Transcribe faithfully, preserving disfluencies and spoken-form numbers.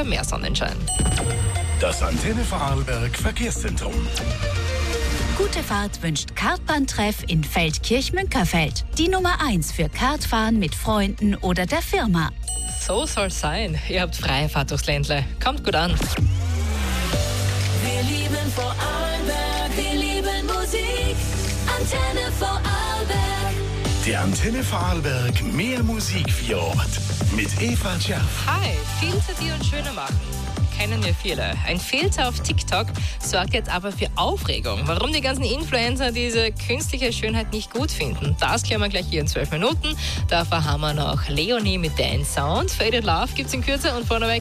wieder mehr Sonnenschein. Das Antenne Vorarlberg Verkehrszentrum. Gute Fahrt wünscht Kartbahntreff in Feldkirch-Münkerfeld. Die Nummer eins für Kartfahren mit Freunden oder der Firma. So soll's sein. Ihr habt freie Fahrt durchs Ländle. Kommt gut an. Wir lieben Vorarlberg, wir lieben Musik. Antenne Vorarlberg. Der Antenne Vorarlberg mehr Musik für Ort. Mit Eva Tscherf. Hi, Filter, die uns schöner machen. Kennen wir viele. Ein Filter auf TikTok sorgt jetzt aber für Aufregung. Warum die ganzen Influencer diese künstliche Schönheit nicht gut finden, das klären wir gleich hier in zwölf Minuten. Davor haben wir noch Leonie mit Dance Sound. Faded Love gibt's in Kürze und vorneweg